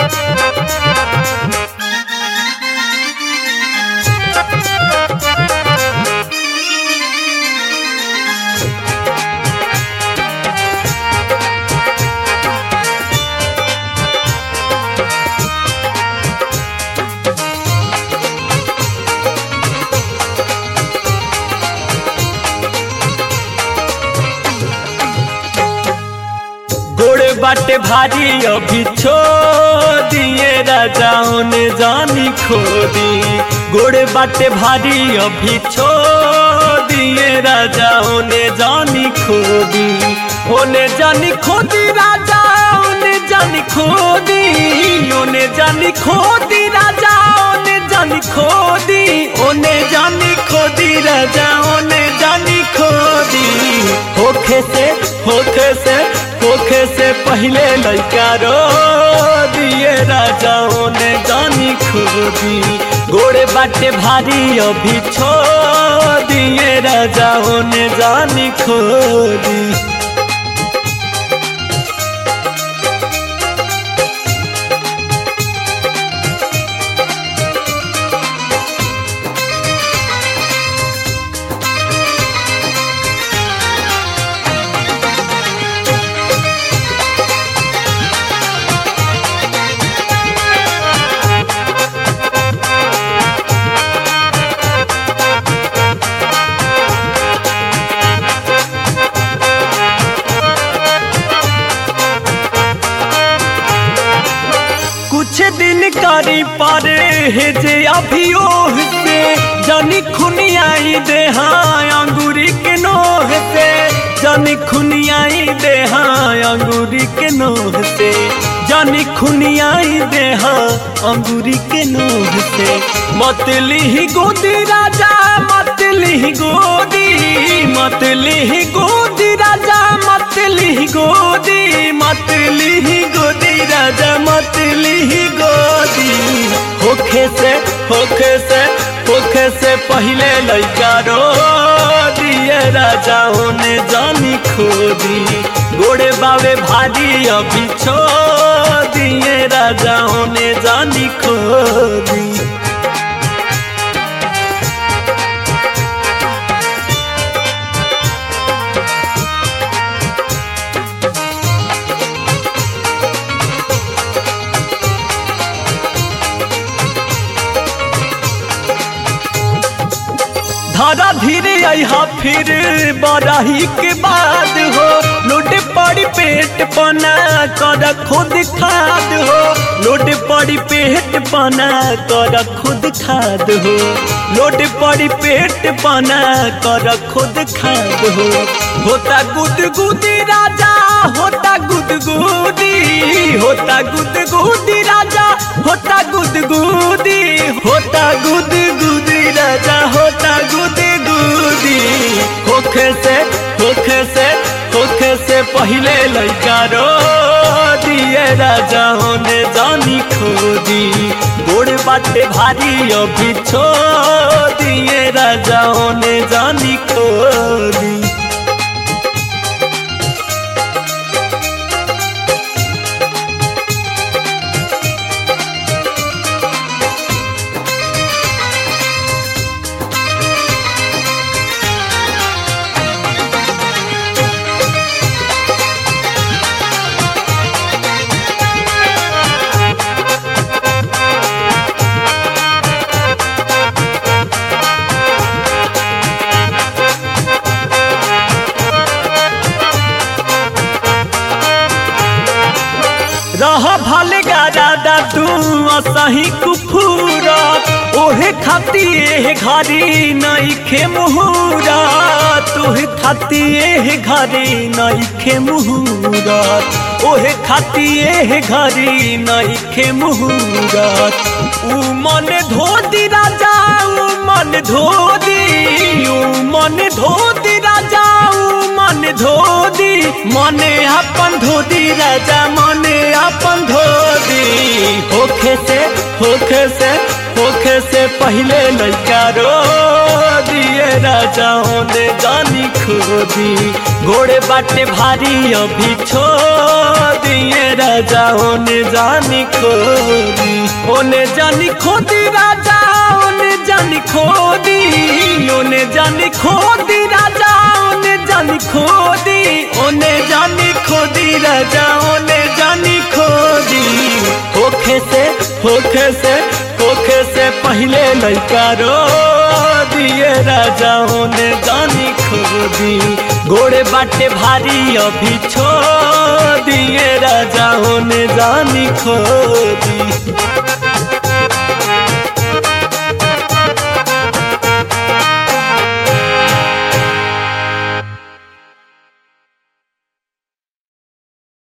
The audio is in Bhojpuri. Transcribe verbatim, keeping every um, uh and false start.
गोड़े बाटे भारी अभी छोड़ दिए राजाओं ने जानी खो दी। गोड़े बाटे भारी अभी छोड़ दिए राजाओं ने जानी खो दी। ओने जानी खो दी राजाओं ने जानी खो दी। ओने जानी खो दी राजाओं ने जानी खो दी। ओने जानी खो दी राजाओं ने जानी खो दी। होखे से होखे से होखे से पहले लड़का रो दिए राजाओं ने जानी खो दी। गोड़े बाटे भारी अभी छोड़ दिए राजाओं ने जानी खो दी। कुछ दिन करी पारे है जे अभी ओह से जानी खुनियाई दे हाँ अंगूरी के नोह से। जानी खुनियाई दे हाँ अंगूरी के नोह से। जानी खुनियाई दे हाँ अंगूरी के नोह से। मतली ही गोदी राजा मतली ही गोदी। मतली ही गोदी राजा मतली ही गोदी। मतली ही गोदी राजा मतली ही गोदी। होखे से होखे से होखे से पहले लड़का रो दिए राजाओं ने जानी खो दी। गोड़े बावे भारी अभी छोड़ दिए राजाओं ने जानी खो दी। धारा धीरे यहाँ फिर बराही के बाद हो। लोट पड़ी पेट पना कर खुद खाद हो। लोट पड़ी पेट पना कर खुद खाद हो। लोट पड़ी पेट पना कर खुद खाद हो। होता गुद गुदी राजा होता गुद गुदी। होता गुद गुदी राजा होता गुद गुदी। होता गुद गुदी राजा होता गुदी गुदी। होखे से होखे से होखे से पहले लड़का रो दिए राजाओं ने जानी खो दी। गोड़ बाटे भारी अभी छोड़ दिए राजाओं ने जानी खो दी। रह भले गादा तू असही कुफूरत। ओहे खाती ए घरी नइखे मुहूरत। ओहे खाती ए घरी नइखे मुहूरत। ओहे खाती ए घरी नइखे मुहूरत। ऊ मन धोदी राजा ऊ मन धोदी। ऊ मन धोदी राजा ऊ मन धोदी। मने अपन धोदी राजा मने अपन धोदी। होखे से होखे से होखे से पहले लड़का रो दिए राजा ओने जानी खो दी। घोड़े बाटे भारी अभी छोड़ दिए राजा ओने जानी खो दी। ओने जानी खो दी राजा ओने जानी खो दी। ओने जानी खो दी राजा ओने जानी खो दी। ओने जानी खो दी राजा ओने जानी खो दी। होखे से होखे से होखे से पहले लड़का रो दिए राजा ओने जानी खो दी। घोड़े बाटे भारी अभी छोड़ दिए राजा ओने जानी खो दी।